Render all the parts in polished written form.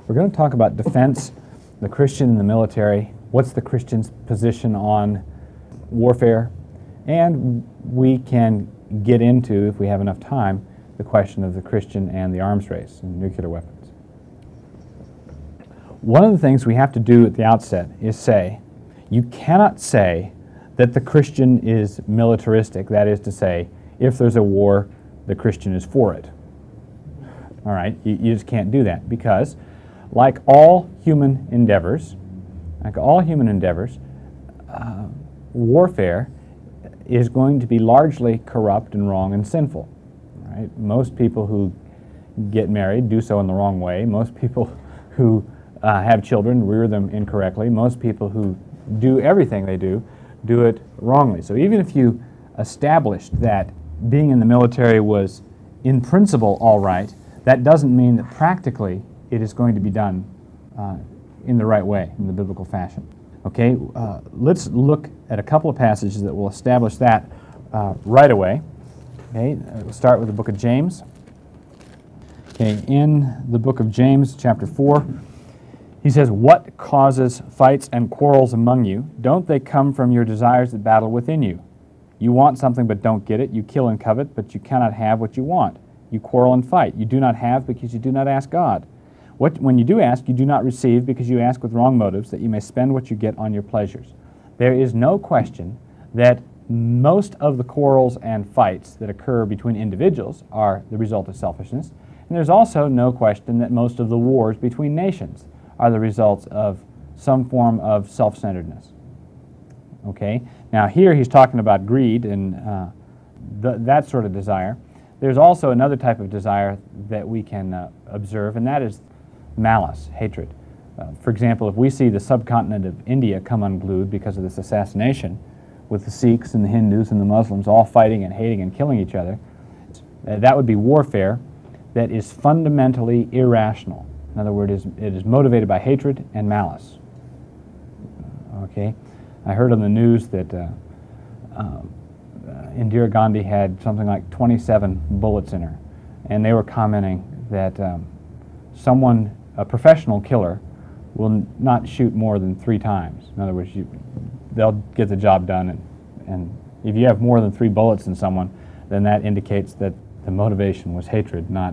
We're going to talk about defense, the Christian in the military, what's the Christian's position on warfare, and we can get into, if we have enough time, the question of the Christian and the arms race and nuclear weapons. One of the things we have to do at the outset is say, you cannot say that the Christian is militaristic, that is to say, if there's a war, the Christian is for it. All right, you just can't do that because, like all human endeavors, warfare is going to be largely corrupt and wrong and sinful. Right? Most people who get married do so in the wrong way. Most people who have children rear them incorrectly. Most people who do everything they do it wrongly. So even if you established that being in the military was in principle all right, that doesn't mean that practically it is going to be done in the right way, in the biblical fashion. Okay, let's look at a couple of passages that will establish that right away. Okay, we'll start with the book of James. Okay, in the book of James, chapter 4, he says, "What causes fights and quarrels among you? Don't they come from your desires that battle within you? You want something but don't get it. You kill and covet, but you cannot have what you want. You quarrel and fight. You do not have because you do not ask God. When you do ask, you do not receive because you ask with wrong motives, that you may spend what you get on your pleasures." There is no question that most of the quarrels and fights that occur between individuals are the result of selfishness. And there's also no question that most of the wars between nations are the results of some form of self-centeredness. Okay? Now here he's talking about greed and that sort of desire. There's also another type of desire that we can observe, and that is malice, hatred. For example, if we see the subcontinent of India come unglued because of this assassination, with the Sikhs and the Hindus and the Muslims all fighting and hating and killing each other, that would be warfare that is fundamentally irrational. In other words, it is motivated by hatred and malice. Okay? I heard on the news that Indira Gandhi had something like 27 bullets in her, and they were commenting that a professional killer, will not shoot more than 3 times. In other words, they'll get the job done, and if you have more than 3 bullets in someone, then that indicates that the motivation was hatred, not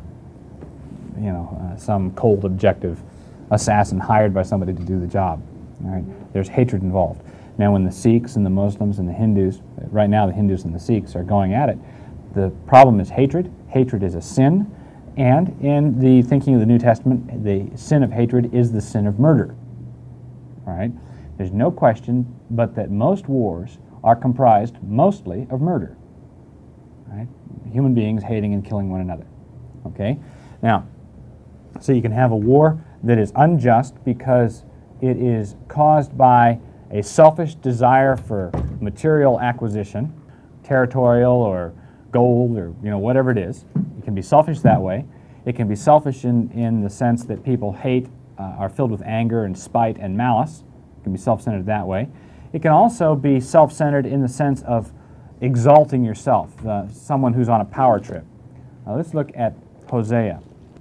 some cold, objective assassin hired by somebody to do the job. All right? There's hatred involved. Now, when the Sikhs and the Muslims and the Hindus, right now the Hindus and the Sikhs are going at it, the problem is hatred. Hatred is a sin, and in the thinking of the New Testament, the sin of hatred is the sin of murder. All right? There's no question but that most wars are comprised mostly of murder. All right? Human beings hating and killing one another. Okay? Now, so you can have a war that is unjust because it is caused by a selfish desire for material acquisition, territorial or gold or whatever it is. It can be selfish that way. It can be selfish in the sense that people hate, are filled with anger and spite and malice. It can be self-centered that way. It can also be self-centered in the sense of exalting yourself, someone who's on a power trip. Now let's look at Hosea.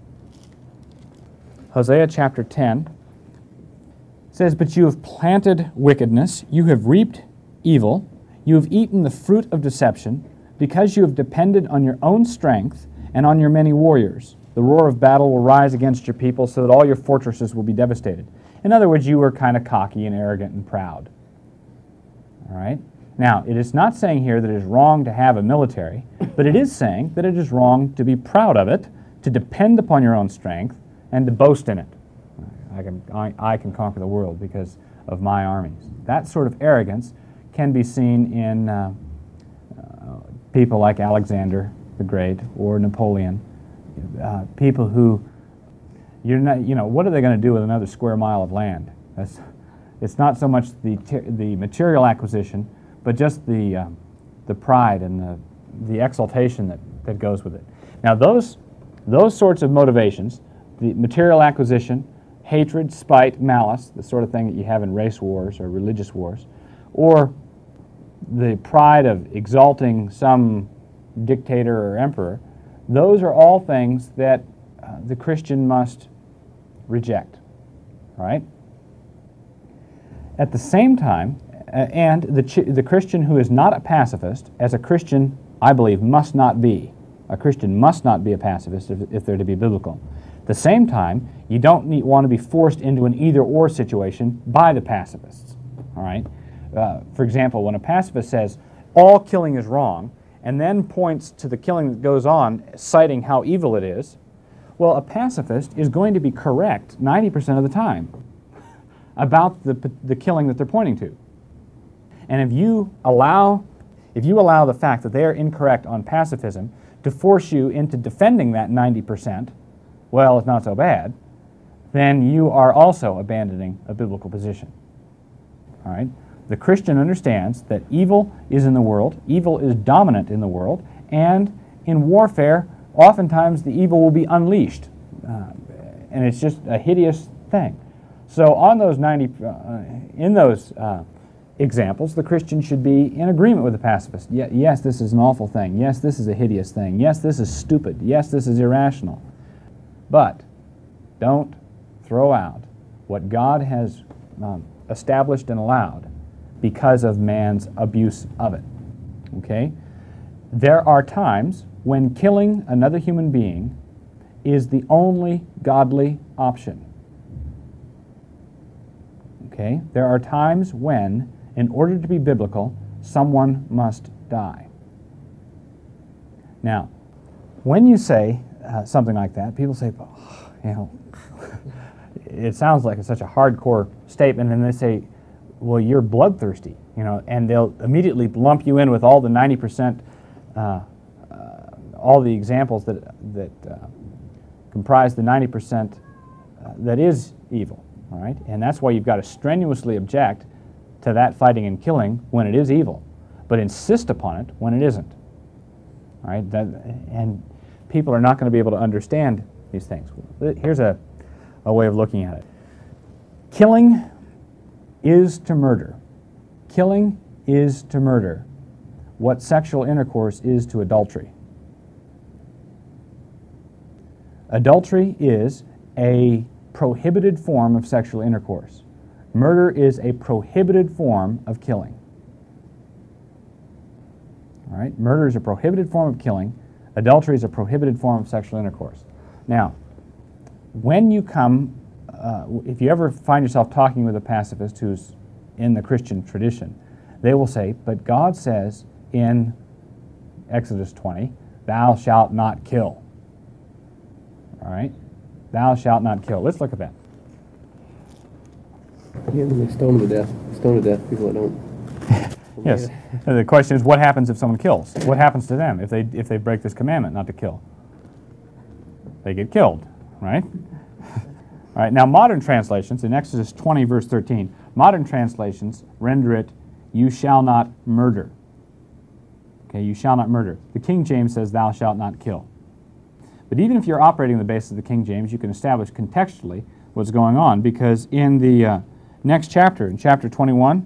Hosea chapter 10 says, "But you have planted wickedness, you have reaped evil, you have eaten the fruit of deception, because you have depended on your own strength and on your many warriors. The roar of battle will rise against your people so that all your fortresses will be devastated." In other words, you were kind of cocky and arrogant and proud. All right? Now, it is not saying here that it is wrong to have a military, but it is saying that it is wrong to be proud of it, to depend upon your own strength, and to boast in it. I can conquer the world because of my armies. That sort of arrogance can be seen in people like Alexander the Great or Napoleon. People who, what are they going to do with another square mile of land? It's not so much the material acquisition, but just the pride and the exaltation that goes with it. Now those sorts of motivations, the material acquisition, hatred, spite, malice, the sort of thing that you have in race wars or religious wars, or the pride of exalting some dictator or emperor, those are all things that the Christian must reject. right? At the same time, and the Christian who is not a pacifist, as a Christian, I believe, must not be. A Christian must not be a pacifist if they're to be biblical. At the same time, you don't want to be forced into an either-or situation by the pacifists, all right? For example, when a pacifist says, all killing is wrong, and then points to the killing that goes on, citing how evil it is, well, a pacifist is going to be correct 90% of the time about the killing that they're pointing to. And if you allow the fact that they are incorrect on pacifism to force you into defending that 90%, well, it's not so bad, then you are also abandoning a biblical position. All right? The Christian understands that evil is in the world, evil is dominant in the world, and in warfare, oftentimes the evil will be unleashed. And it's just a hideous thing. So on those in those examples, the Christian should be in agreement with the pacifist. Yes, this is an awful thing. Yes, this is a hideous thing. Yes, this is stupid. Yes, this is irrational. But don't throw out what God has established and allowed because of man's abuse of it. Okay? There are times when killing another human being is the only godly option. Okay? There are times when, in order to be biblical, someone must die. Now, when you say something like that, people say, oh, it sounds like it's such a hardcore statement, and they say, well, you're bloodthirsty, and they'll immediately lump you in with all the 90%, all the examples that comprise the 90% that is evil, all right? And that's why you've got to strenuously object to that fighting and killing when it is evil, but insist upon it when it isn't, all right? And people are not going to be able to understand these things. Here's a way of looking at it. Killing is to murder. Killing is to murder what sexual intercourse is to adultery. Adultery is a prohibited form of sexual intercourse. Murder is a prohibited form of killing. All right? Murder is a prohibited form of killing. Adultery is a prohibited form of sexual intercourse. Now, when you come, if you ever find yourself talking with a pacifist who's in the Christian tradition, they will say, but God says in Exodus 20, thou shalt not kill. All right? Thou shalt not kill. Let's look at that. Yeah, they stone to death people that don't. Yes. The question is, what happens if someone kills? What happens to them if they break this commandment not to kill? They get killed, right? All right. Now, modern translations in Exodus 20, verse 13, modern translations render it, "You shall not murder." Okay, you shall not murder. The King James says, "Thou shalt not kill." But even if you're operating on the basis of the King James, you can establish contextually what's going on, because in the next chapter, in chapter 21,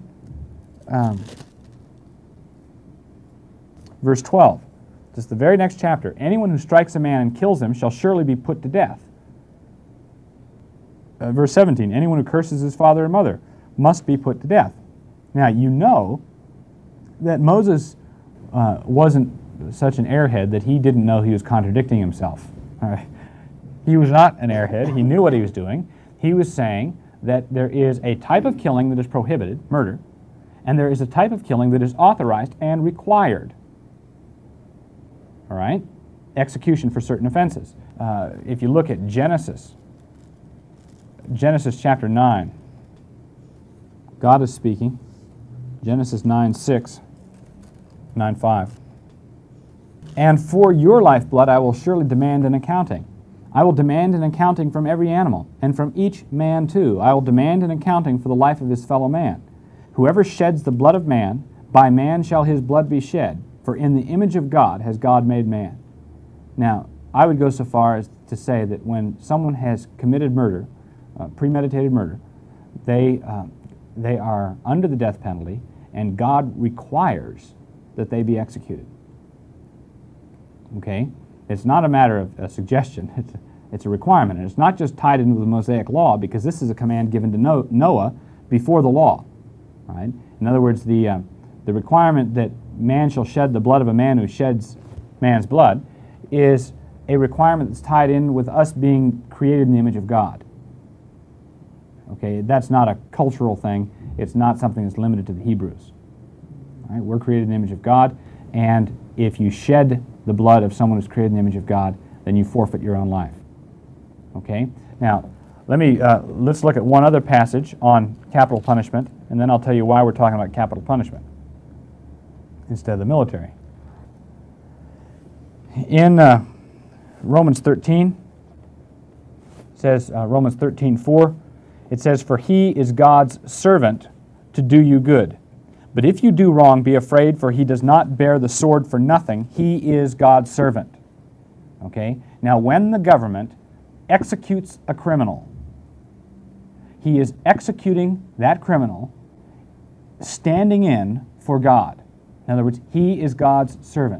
verse 12, just the very next chapter, anyone who strikes a man and kills him shall surely be put to death. Verse 17, anyone who curses his father or mother must be put to death. Now, you know that Moses wasn't such an airhead that he didn't know he was contradicting himself. All right. He was not an airhead. He knew what he was doing. He was saying that there is a type of killing that is prohibited, murder, and there is a type of killing that is authorized and required. All right? Execution for certain offenses. If you look at Genesis chapter 9, God is speaking. Genesis 9:6, 9:5. And for your lifeblood I will surely demand an accounting. I will demand an accounting from every animal, and from each man too. I will demand an accounting for the life of his fellow man. Whoever sheds the blood of man, by man shall his blood be shed, for in the image of God has God made man. Now, I would go so far as to say that when someone has committed murder, premeditated murder, they are under the death penalty, and God requires that they be executed. Okay? It's not a matter of a suggestion. It's a requirement, and it's not just tied into the Mosaic Law, because this is a command given to Noah before the law. Right? In other words, the requirement that man shall shed the blood of a man who sheds man's blood is a requirement that's tied in with us being created in the image of God. Okay, that's not a cultural thing. It's not something that's limited to the Hebrews. Right? We're created in the image of God, and if you shed the blood of someone who's created in the image of God, then you forfeit your own life. Okay? Now, let's look at one other passage on capital punishment, and then I'll tell you why we're talking about capital punishment instead of the military. In Romans 13, it says, Romans 13:4, it says, "For he is God's servant to do you good. But if you do wrong, be afraid, for he does not bear the sword for nothing. He is God's servant." Okay? Now, when the government executes a criminal, he is executing that criminal standing in for God. In other words, he is God's servant.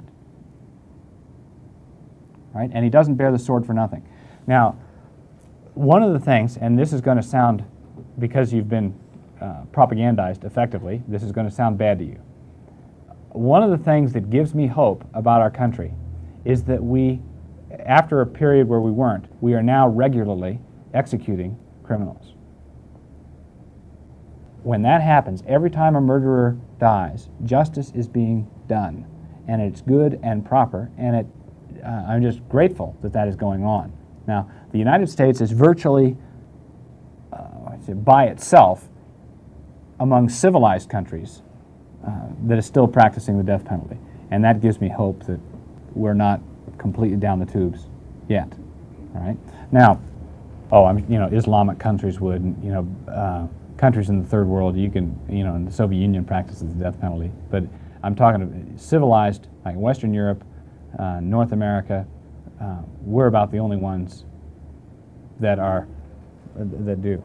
Right? And he doesn't bear the sword for nothing. Now, one of the things, and this is going to sound, because you've been propagandized effectively, this is going to sound bad to you. One of the things that gives me hope about our country is that we, after a period where we weren't, we are now regularly executing criminals. When that happens, every time a murderer dies, justice is being done, and it's good and proper, and I'm just grateful that that is going on. Now, the United States is virtually, by itself, among civilized countries that is still practicing the death penalty, and that gives me hope that we're not completely down the tubes yet. All right. Now, Islamic countries would, countries in the third world, you can, and the Soviet Union practices the death penalty, but I'm talking of civilized, like Western Europe, North America. We're about the only ones that do.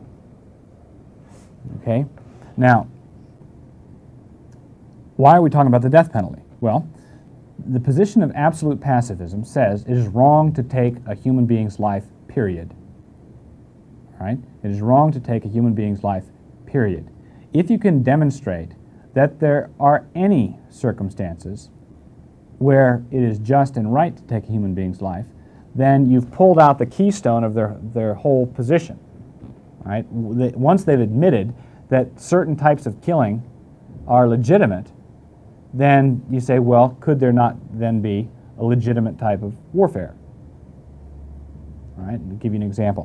Okay? Now, why are we talking about the death penalty? Well, the position of absolute pacifism says it is wrong to take a human being's life, period. Right? It is wrong to take a human being's life, period. If you can demonstrate that there are any circumstances where it is just and right to take a human being's life, then you've pulled out the keystone of their whole position. Right? Once they've admitted that certain types of killing are legitimate, then you say, well, could there not then be a legitimate type of warfare? All right, I'll give you an example.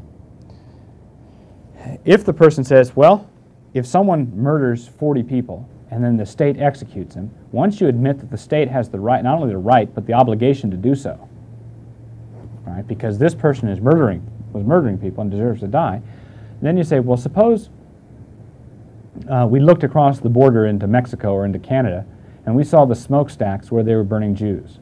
If the person says, well, if someone murders 40 people and then the state executes him, once you admit that the state has the right, not only the right, but the obligation to do so, right, because this person was murdering people and deserves to die, then you say, well, suppose we looked across the border into Mexico or into Canada and we saw the smokestacks where they were burning Jews.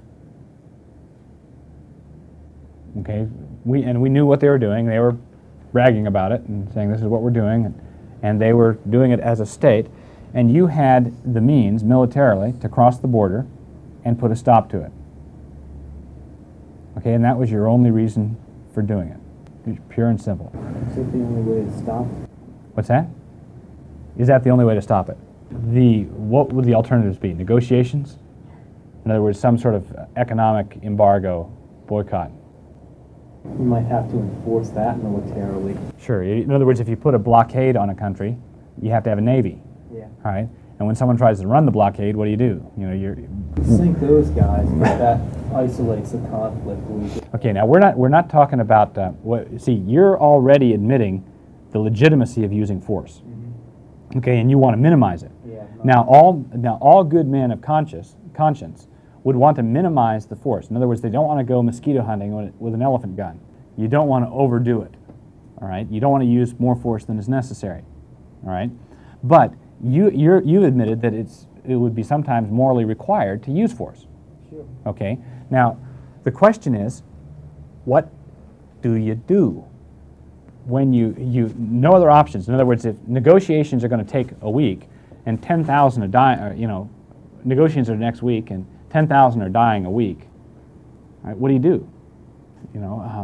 Okay, we knew what they were doing. They were bragging about it and saying this is what we're doing, and they were doing it as a state, and you had the means militarily to cross the border and put a stop to it. Okay, and that was your only reason for doing it. Pure and simple. Is that the only way to stop it? What's that? Is that the only way to stop it? What would the alternatives be? Negotiations? In other words, some sort of economic embargo, boycott. You might have to enforce that militarily. Sure. In other words, if you put a blockade on a country, you have to have a navy. Yeah. Right? And when someone tries to run the blockade, what do? You're sink those guys, but that isolates the conflict. Okay. Now we're not talking about see. You're already admitting the legitimacy of using force. Mm-hmm. Okay, and you want to minimize it. Yeah. Now all good men of conscience would want to minimize the force. In other words, they don't want to go mosquito hunting with an elephant gun. You don't want to overdo it. All right. You don't want to use more force than is necessary. All right. But you admitted that it would be sometimes morally required to use force. Sure. Okay. Now, the question is, what do you do when you no other options? In other words, if negotiations are going to take a week and 10,000 are dying, negotiations are next week and 10,000 are dying a week, right, what do?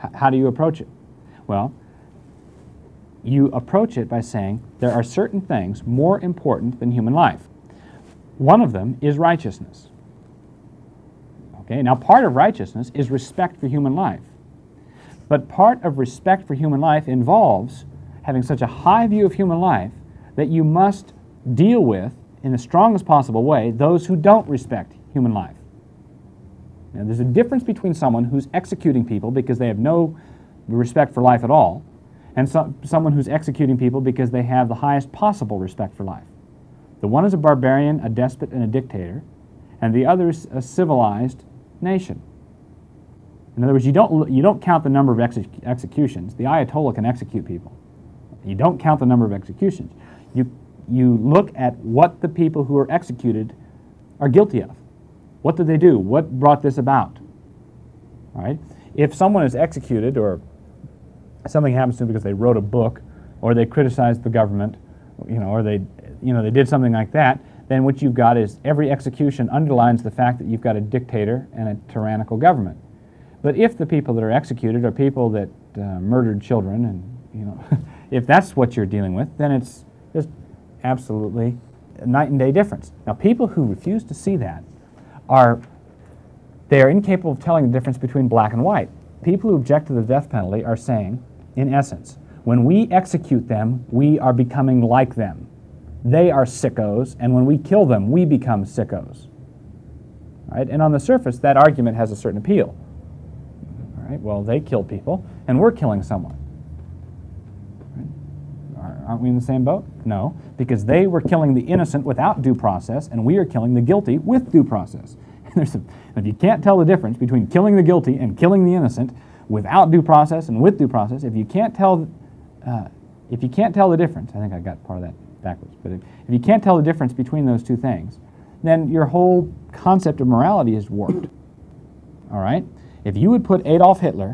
How do you approach it? Well, you approach it by saying there are certain things more important than human life. One of them is righteousness. Okay, now part of righteousness is respect for human life. But part of respect for human life involves having such a high view of human life that you must deal with, in the strongest possible way, those who don't respect human life. Now, there's a difference between someone who's executing people because they have no respect for life at all, and someone who's executing people because they have the highest possible respect for life. The one is a barbarian, a despot, and a dictator, and the other is a civilized nation. In other words, you don't count the number of executions. The Ayatollah can execute people. You don't count the number of executions. You look at what the people who are executed are guilty of. What did they do? What brought this about? All right? If someone is executed, or something happens to them because they wrote a book, or they criticized the government, or they did something like that, then what you've got is every execution underlines the fact that you've got a dictator and a tyrannical government. But if the people that are executed are people that murdered children, and if that's what you're dealing with, then it's just absolutely a night and day difference. Now, people who refuse to see that are incapable of telling the difference between black and white. People who object to the death penalty are saying, in essence, when we execute them, we are becoming like them. They are sickos, and when we kill them, we become sickos. Right? And on the surface, that argument has a certain appeal. All right? Well, they kill people, and we're killing someone. Aren't we in the same boat? No, because they were killing the innocent without due process, and we are killing the guilty with due process. If you can't tell the difference between killing the guilty and killing the innocent without due process and with due process, if you can't tell the difference, I think I got part of that backwards, but if you can't tell the difference between those two things, then your whole concept of morality is warped. All right? If you would put Adolf Hitler,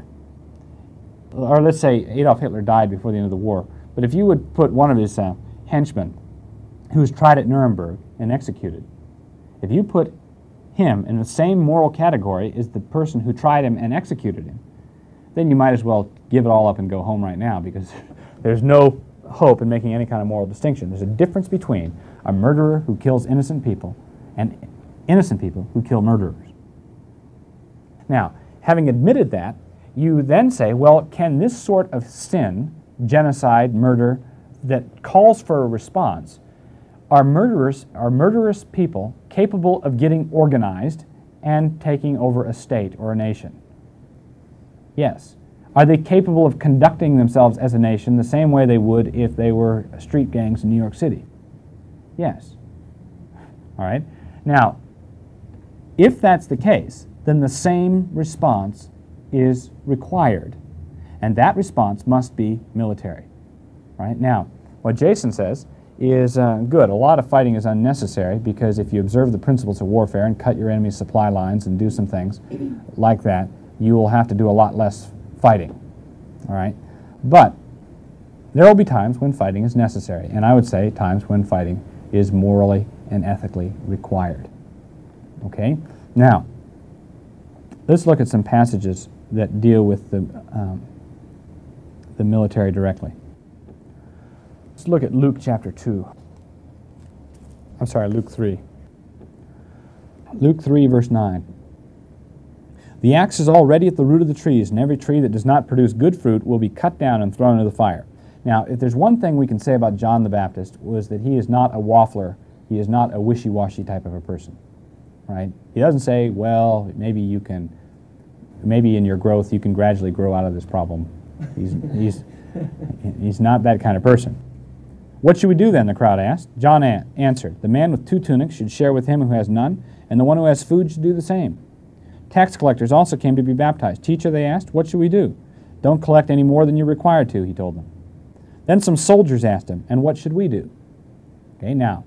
or let's say Adolf Hitler died before the end of the war, but if you would put one of his henchmen who was tried at Nuremberg and executed, if you put him in the same moral category as the person who tried him and executed him, then you might as well give it all up and go home right now, because there's no hope in making any kind of moral distinction. There's a difference between a murderer who kills innocent people and innocent people who kill murderers. Now, having admitted that, you then say, well, can this sort of sin, genocide, murder, that calls for a response, are murderous people capable of getting organized and taking over a state or a nation? Yes. Are they capable of conducting themselves as a nation the same way they would if they were street gangs in New York City? Yes. All right. Now, if that's the case, then the same response is required, and that response must be military. Right? Now, what Jason says is good. A lot of fighting is unnecessary, because if you observe the principles of warfare and cut your enemy's supply lines and do some things like that, you will have to do a lot less fighting. All right? But there will be times when fighting is necessary, and I would say times when fighting is morally and ethically required. Okay? Now, let's look at some passages that deal with the military directly. Let's look at Luke chapter 2. Luke 3. Luke 3, verse 9. The axe is already at the root of the trees, and every tree that does not produce good fruit will be cut down and thrown into the fire. Now, if there's one thing we can say about John the Baptist, was that he is not a waffler. He is not a wishy-washy type of a person. Right? He doesn't say, well, maybe in your growth you can gradually grow out of this problem. He's not that kind of person. What should we do then, the crowd asked. John answered, the man with 2 tunics should share with him who has none, and the one who has food should do the same. Tax collectors also came to be baptized. Teacher, they asked, what should we do? Don't collect any more than you're required to, he told them. Then some soldiers asked him, and what should we do? Okay, now,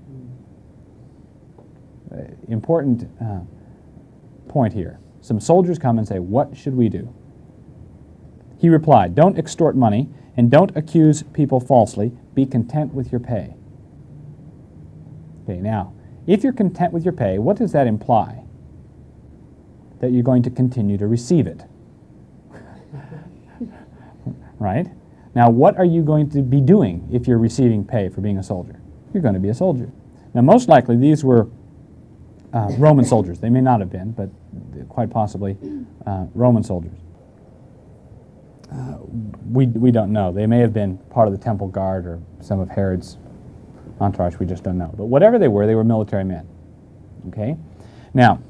important point here. Some soldiers come and say, what should we do? He replied, don't extort money, and don't accuse people falsely. Be content with your pay. Okay, now, if you're content with your pay, what does that imply? That you're going to continue to receive it. right? Now, what are you going to be doing if you're receiving pay for being a soldier? You're going to be a soldier. Now, most likely, these were Roman soldiers. They may not have been, but quite possibly Roman soldiers. We don't know. They may have been part of the temple guard or some of Herod's entourage. We just don't know. But whatever they were military men. Okay? Now,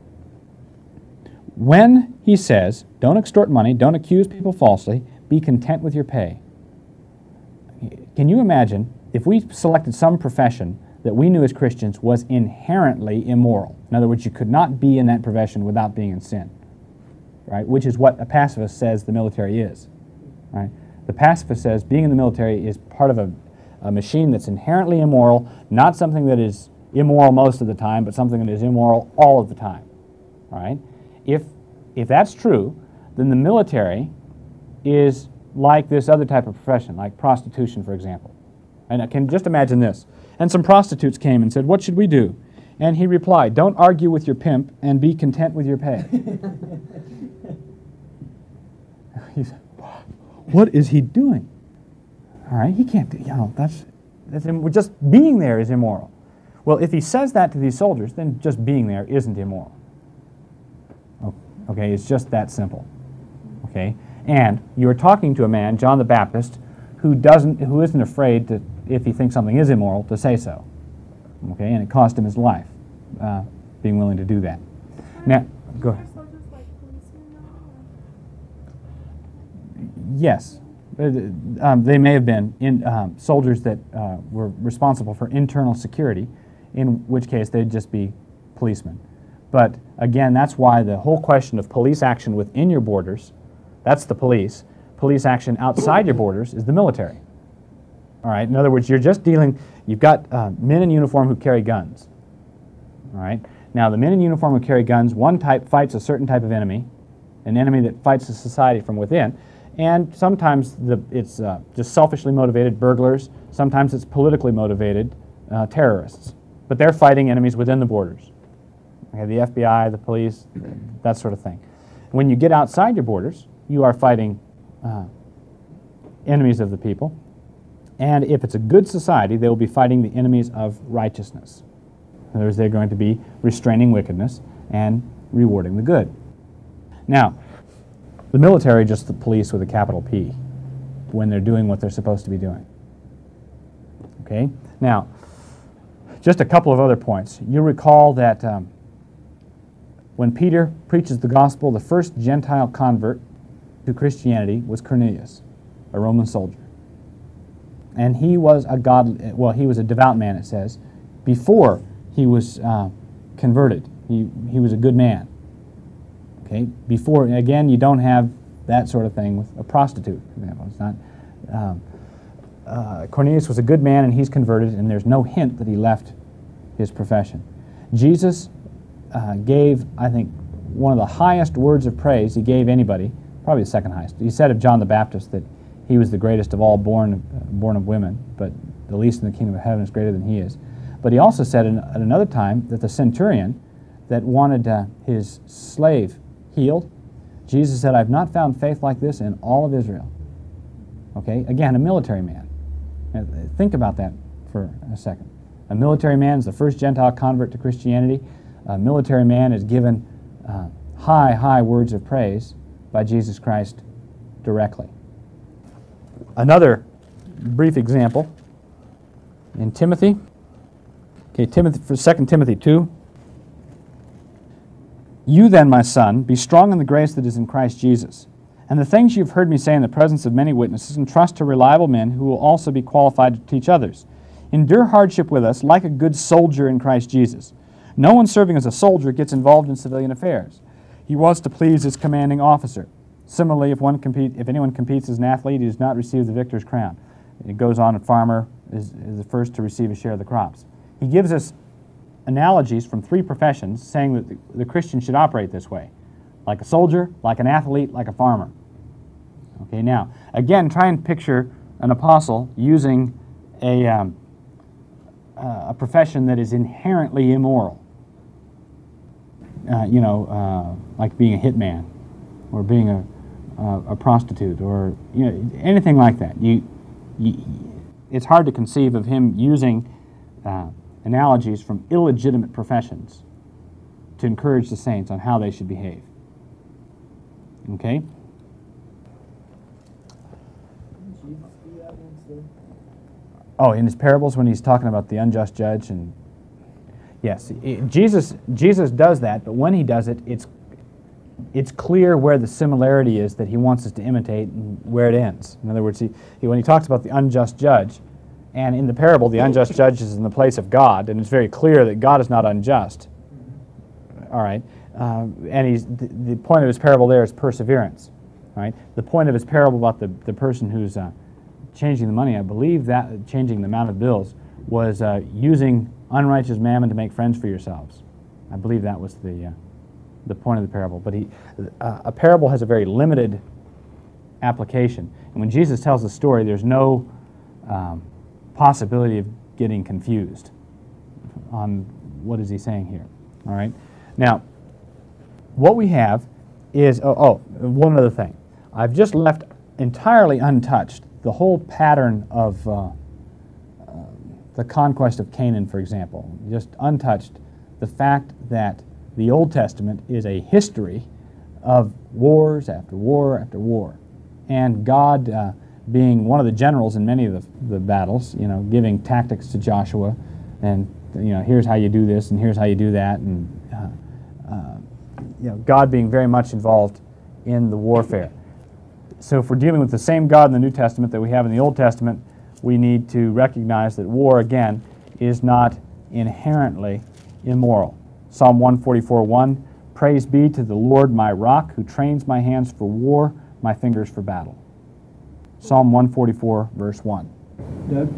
when he says, don't extort money, don't accuse people falsely, be content with your pay. Can you imagine if we selected some profession that we knew as Christians was inherently immoral? In other words, you could not be in that profession without being in sin, right? Which is what a pacifist says the military is, right? The pacifist says being in the military is part of a machine that's inherently immoral, not something that is immoral most of the time, but something that is immoral all of the time, right? If that's true, then the military is like this other type of profession, like prostitution, for example. And I can just imagine this. And some prostitutes came and said, what should we do? And he replied, don't argue with your pimp and be content with your pay. He said, what is he doing? All right, he can't do, that's just being there is immoral. Well, if he says that to these soldiers, then just being there isn't immoral. Okay, it's just that simple. Okay, and you're talking to a man, John the Baptist, who isn't afraid to, if he thinks something is immoral, to say so. Okay, and it cost him his life, being willing to do that. Now, go ahead. Yes, they may have been soldiers that were responsible for internal security, in which case they'd just be policemen. But again, that's why the whole question of police action within your borders, that's the police. Police action outside your borders is the military. All right. In other words, you've got men in uniform who carry guns. All right. Now, the men in uniform who carry guns, one type fights a certain type of enemy, an enemy that fights the society from within, and sometimes it's just selfishly motivated burglars. Sometimes it's politically motivated terrorists. But they're fighting enemies within the borders. Okay, the FBI, the police, that sort of thing. When you get outside your borders, you are fighting enemies of the people. And if it's a good society, they will be fighting the enemies of righteousness. In other words, they're going to be restraining wickedness and rewarding the good. Now, the military is just the police with a capital P when they're doing what they're supposed to be doing. Okay? Now, just a couple of other points. You'll recall that when Peter preaches the gospel, the first Gentile convert to Christianity was Cornelius, a Roman soldier. And he was he was a devout man, it says. Before he was converted, he was a good man. Okay? Before, again, you don't have that sort of thing with a prostitute, for example. It's not. Cornelius was a good man, and he's converted, and there's no hint that he left his profession. Jesus gave, I think, one of the highest words of praise he gave anybody, probably the second highest. He said of John the Baptist that he was the greatest of all born of women, but the least in the kingdom of heaven is greater than he is. But he also said at another time that the centurion that wanted his slave healed, Jesus said, I've not found faith like this in all of Israel. Okay, again, a military man. Now, think about that for a second. A military man is the first Gentile convert to Christianity. A military man is given high words of praise by Jesus Christ directly. Another brief example in Timothy. Okay, for 2 Timothy 2. You then, my son, be strong in the grace that is in Christ Jesus. And the things you've heard me say in the presence of many witnesses, entrust to reliable men who will also be qualified to teach others. Endure hardship with us like a good soldier in Christ Jesus. No one serving as a soldier gets involved in civilian affairs. He wants to please his commanding officer. Similarly, if anyone competes as an athlete, he does not receive the victor's crown. It goes on, a farmer is the first to receive a share of the crops. He gives us analogies from three professions saying that the Christian should operate this way. Like a soldier, like an athlete, like a farmer. Okay, now, again, try and picture an apostle using a profession that is inherently immoral. Like being a hitman or being a prostitute, or anything like that. It's hard to conceive of him using analogies from illegitimate professions to encourage the saints on how they should behave. Okay? Oh, in his parables when he's talking about the unjust judge, and yes, Jesus does that, but when he does it, it's clear where the similarity is that he wants us to imitate and where it ends. In other words, when he talks about the unjust judge, and in the parable the unjust judge is in the place of God, and it's very clear that God is not unjust. All right, and the point of his parable there is perseverance. Right, the point of his parable about the person who's changing the money, I believe that changing the amount of bills was using unrighteous mammon to make friends for yourselves. I believe that was the point of the parable. But a parable has a very limited application, and when Jesus tells the story, there's no possibility of getting confused on what is he saying here. All right. Now, what we have is one other thing. I've just left entirely untouched the whole pattern of the conquest of Canaan, for example. Just untouched the fact that the Old Testament is a history of wars after war after war, and God being one of the generals in many of the battles, giving tactics to Joshua, and here's how you do this and here's how you do that, and God being very much involved in the warfare. So if we're dealing with the same God in the New Testament that we have in the Old Testament, we need to recognize that war, again, is not inherently immoral. Psalm 144:1, praise be to the Lord my rock, who trains my hands for war, my fingers for battle. Psalm 144, verse 1. Doug,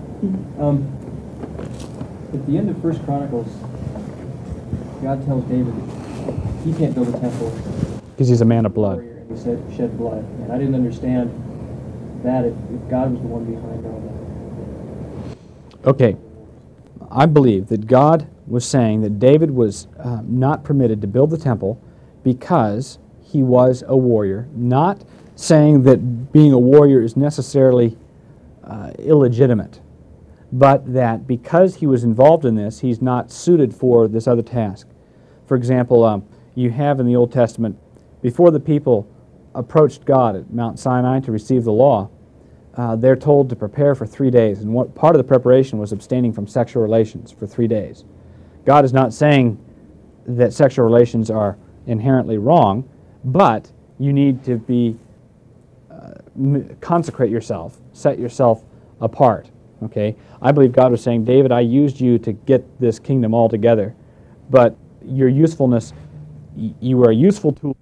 at the end of 1 Chronicles, God tells David that he can't build a temple because he's a man of blood. He said shed blood, and I didn't understand that if God was the one behind all that. Okay, I believe that God was saying that David was not permitted to build the temple because he was a warrior, not saying that being a warrior is necessarily illegitimate, but that because he was involved in this, he's not suited for this other task. For example, you have in the Old Testament, before the people approached God at Mount Sinai to receive the law, they're told to prepare for 3 days, and what part of the preparation was abstaining from sexual relations for 3 days. God is not saying that sexual relations are inherently wrong, but you need to be consecrate yourself, set yourself apart. Okay, I believe God was saying, David, I used you to get this kingdom all together, but your usefulness, you were a useful tool.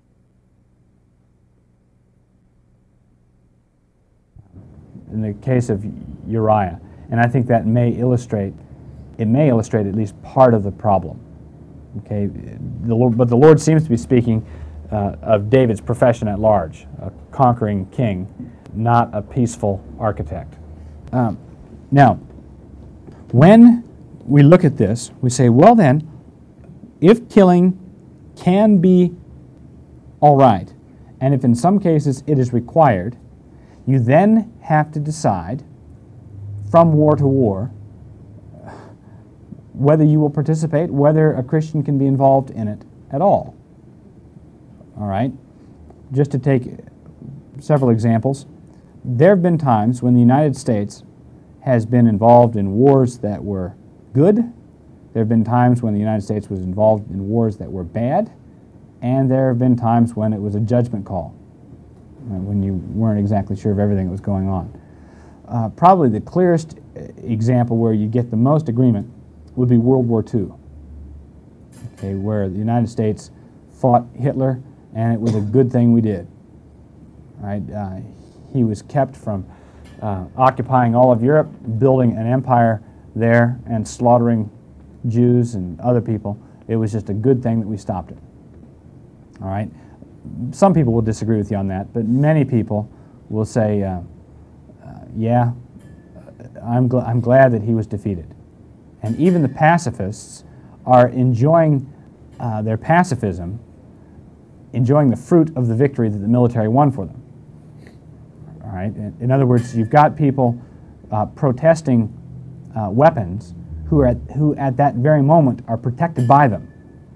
In the case of Uriah, and I think that may illustrate at least part of the problem. Okay, but the Lord seems to be speaking of David's profession at large, a conquering king, not a peaceful architect. Now, when we look at this, we say, well then, if killing can be all right, and if in some cases it is required, you then have to decide from war to war whether you will participate, whether a Christian can be involved in it at all. All right? Just to take several examples, there have been times when the United States has been involved in wars that were good. There have been times when the United States was involved in wars that were bad, and there have been times when it was a judgment call, when you weren't exactly sure of everything that was going on. Probably the clearest example where you get the most agreement would be World War II, okay, where the United States fought Hitler, and it was a good thing we did. Right? He was kept from occupying all of Europe, building an empire there, and slaughtering Jews and other people. It was just a good thing that we stopped it. All right? Some people will disagree with you on that, but many people will say, yeah, I'm glad that he was defeated. And even the pacifists are enjoying their pacifism, enjoying the fruit of the victory that the military won for them. All right? In other words, you've got people protesting weapons who at that very moment are protected by them.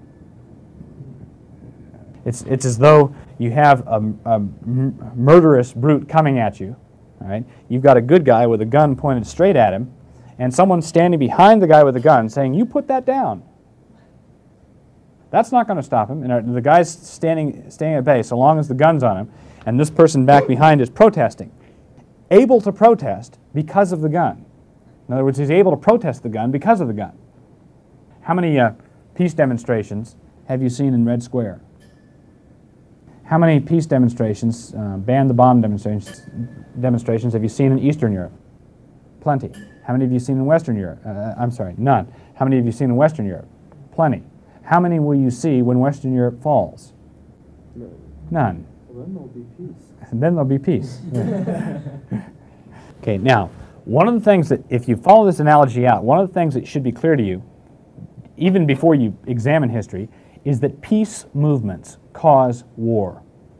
It's as though you have a murderous brute coming at you. All right? You've got a good guy with a gun pointed straight at him, and someone's standing behind the guy with the gun saying, "You put that down." That's not going to stop him. And the guy's standing at bay so long as the gun's on him, and this person back behind is protesting. Able to protest because of the gun. In other words, he's able to protest the gun because of the gun. How many peace demonstrations have you seen in Red Square? How many peace demonstrations, ban the bomb demonstrations have you seen in Eastern Europe? Plenty. How many have you seen in Western Europe? I'm sorry, none. How many have you seen in Western Europe? Plenty. How many will you see when Western Europe falls? None. Well, then there'll be peace. And then there'll be peace. Okay, now, one of the things that, if you follow this analogy out, one of the things that should be clear to you, even before you examine history, is that peace movements cause war.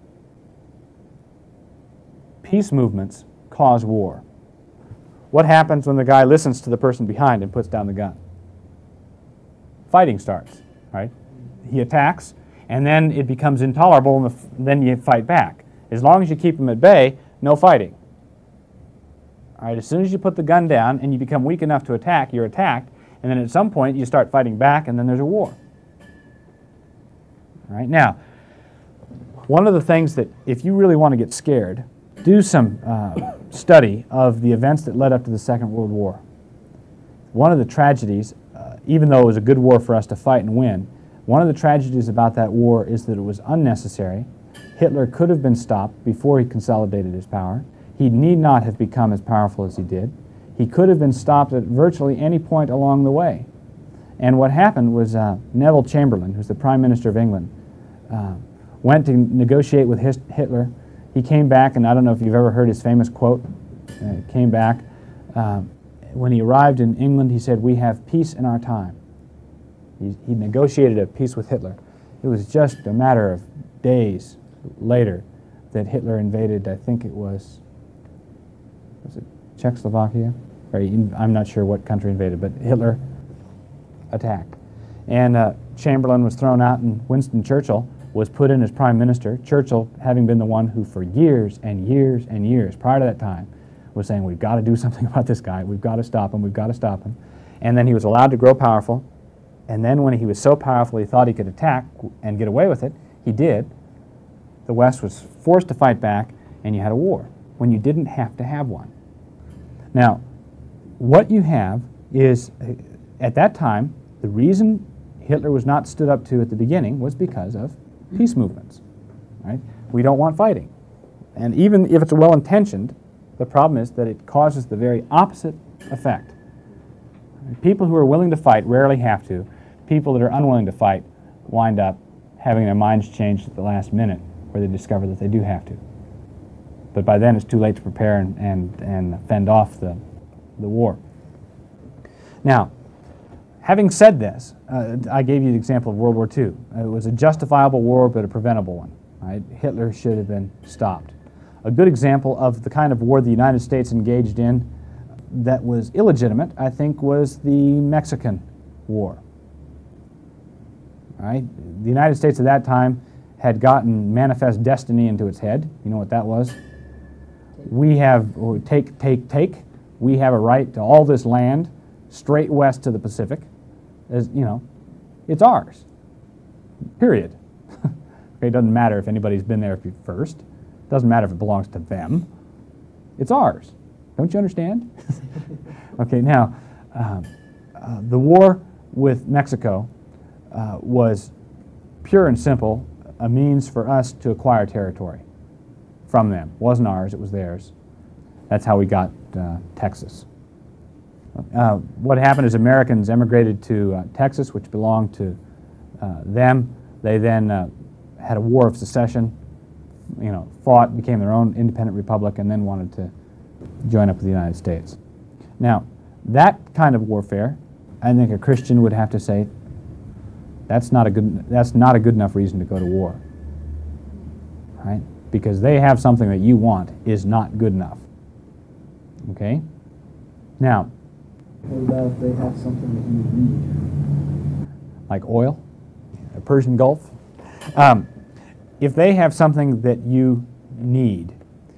Peace movements cause war. What happens when the guy listens to the person behind and puts down the gun? Fighting starts, right? He attacks, and then it becomes intolerable, and then you fight back. As long as you keep him at bay, no fighting. All right, as soon as you put the gun down and you become weak enough to attack, you're attacked, and then at some point you start fighting back, and then there's a war. All right, now, one of the things that, if you really want to get scared, do some study of the events that led up to the Second World War. One of the tragedies, even though it was a good war for us to fight and win, one of the tragedies about that war is that it was unnecessary. Hitler could have been stopped before he consolidated his power. He need not have become as powerful as he did. He could have been stopped at virtually any point along the way. And what happened was Neville Chamberlain, who's the Prime Minister of England, went to negotiate with Hitler. He came back, and I don't know if you've ever heard his famous quote. Came back. When he arrived in England, he said, "We have peace in our time." He negotiated a peace with Hitler. It was just a matter of days later that Hitler invaded, I think it was it Czechoslovakia? Or I'm not sure what country invaded, but Hitler attacked. And Chamberlain was thrown out, and Winston Churchill was put in as prime minister. Churchill, having been the one who for years and years and years prior to that time was saying, "We've got to do something about this guy. We've got to stop him. We've got to stop him." And then he was allowed to grow powerful. And then when he was so powerful he thought he could attack and get away with it, he did. The West was forced to fight back, and you had a war when you didn't have to have one. Now, what you have is, at that time, the reason Hitler was not stood up to at the beginning was because of peace movements. Right? We don't want fighting. And even if it's well-intentioned, the problem is that it causes the very opposite effect. People who are willing to fight rarely have to. People that are unwilling to fight wind up having their minds changed at the last minute, where they discover that they do have to. But by then it's too late to prepare and fend off the war. Now, having said this, I gave you the example of World War II. It was a justifiable war, but a preventable one. Right? Hitler should have been stopped. A good example of the kind of war the United States engaged in that was illegitimate, I think, was the Mexican War. Right? The United States at that time had gotten manifest destiny into its head. You know what that was? We have, take. We have a right to all this land straight west to the Pacific. As you know, it's ours. Period. Okay, it doesn't matter if anybody's been there first. It doesn't matter if it belongs to them. It's ours. Don't you understand? Okay, now, the war with Mexico was pure and simple a means for us to acquire territory from them. It wasn't ours, it was theirs. That's how we got Texas. What happened is Americans emigrated to Texas, which belonged to them. They then had a war of secession, fought, became their own independent republic, and then wanted to join up with the United States. Now, that kind of warfare, I think a Christian would have to say, that's not a good enough reason to go to war. Right? because they have something that you want is not good enough. Okay? Now, What about if they have something that you need? like oil, a Persian Gulf. If they have something that you need,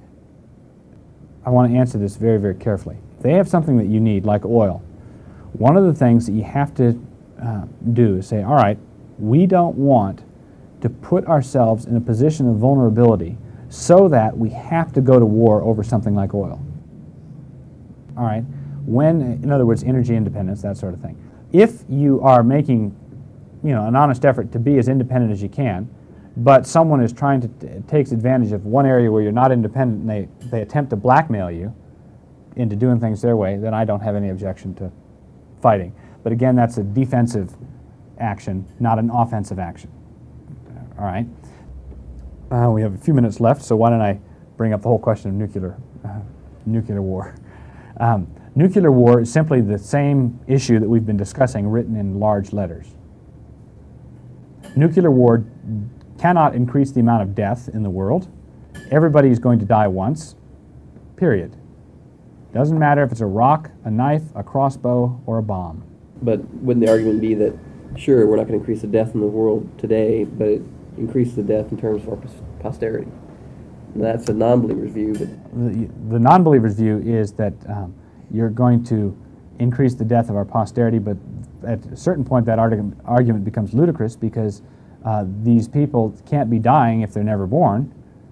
I want to answer this very, very carefully. If they have something that you need, like oil, one of the things that you have to do is say, all right, we don't want to put ourselves in a position of vulnerability so that we have to go to war over something like oil. All right? When, in other words, energy independence, that sort of thing. If you are making, an honest effort to be as independent as you can, but someone is trying to takes advantage of one area where you're not independent and they attempt to blackmail you into doing things their way, then I don't have any objection to fighting. But again, that's a defensive action, not an offensive action. All right? We have a few minutes left, so why don't I bring up the whole question of nuclear war. Nuclear war is simply the same issue that we've been discussing written in large letters. Nuclear war cannot increase the amount of death in the world. Everybody is going to die once, period. Doesn't matter if it's a rock, a knife, a crossbow, or a bomb. But wouldn't the argument be that, sure, we're not going to increase the death in the world today, but it increases the death in terms of our posterity? And that's a non-believer's view. But the non-believer's view is that you're going to increase the death of our posterity, but at a certain point that argument becomes ludicrous because these people can't be dying if they're never born.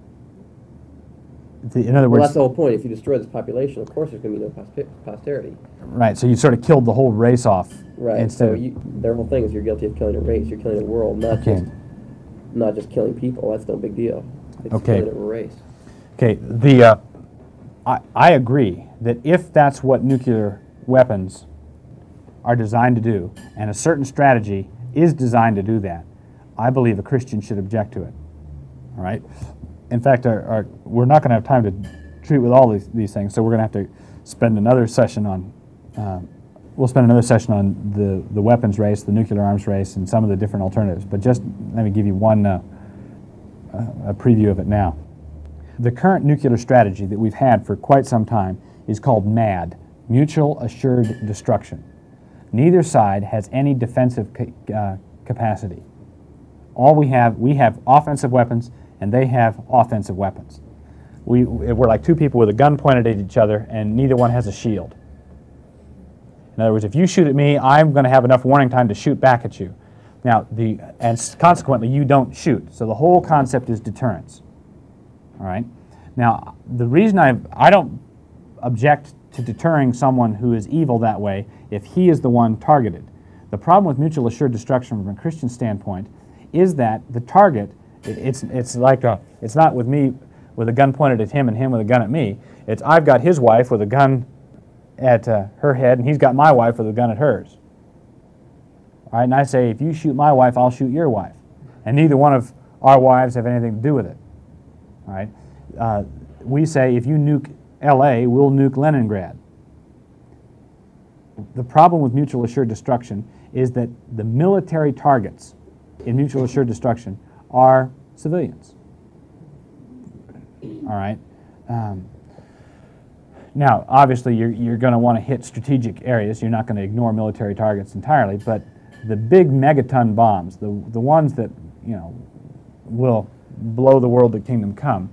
In other words, that's the whole point. If you destroy this population, of course there's going to be no posterity. Right, so you sort of killed the whole race off. Right, so their whole thing is you're guilty of killing a race. You're killing a world, not just killing people. That's no big deal. It's killing a race. Okay, I agree that if that's what nuclear weapons are designed to do, and a certain strategy is designed to do that, I believe a Christian should object to it. All right? In fact, we're not going to have time to treat with all these things, so we're going to have to spend another session on the weapons race, the nuclear arms race, and some of the different alternatives. But just let me give you one a preview of it now. The current nuclear strategy that we've had for quite some time is called MAD, Mutual Assured Destruction. Neither side has any defensive capacity. We have offensive weapons, and they have offensive weapons. We're like two people with a gun pointed at each other, and neither one has a shield. In other words, if you shoot at me, I'm going to have enough warning time to shoot back at you. Now, and consequently, you don't shoot. So the whole concept is deterrence. All right. Now, the reason I don't object to deterring someone who is evil that way if he is the one targeted. The problem with mutual assured destruction from a Christian standpoint is that the target, it's not with me with a gun pointed at him and him with a gun at me. It's I've got his wife with a gun at her head, and he's got my wife with a gun at hers. All right, and I say, if you shoot my wife, I'll shoot your wife. And neither one of our wives have anything to do with it. All right, we say if you nuke L.A., we'll nuke Leningrad. The problem with mutual assured destruction is that the military targets in mutual assured destruction are civilians. All right. Now, obviously, you're going to want to hit strategic areas. You're not going to ignore military targets entirely, but the big megaton bombs, the ones that will blow the world to kingdom come,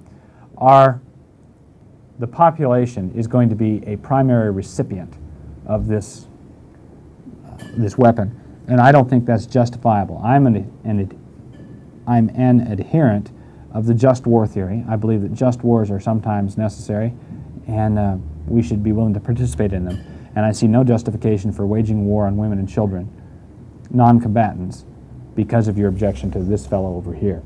the population is going to be a primary recipient of this weapon, and I don't think that's justifiable. I'm an adherent of the just war theory. I believe that just wars are sometimes necessary, and we should be willing to participate in them. And I see no justification for waging war on women and children, non-combatants, because of your objection to this fellow over here.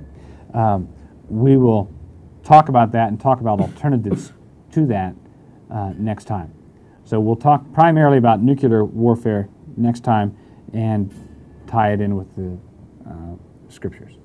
We will talk about that and talk about alternatives to that next time. So we'll talk primarily about nuclear warfare next time and tie it in with the scriptures.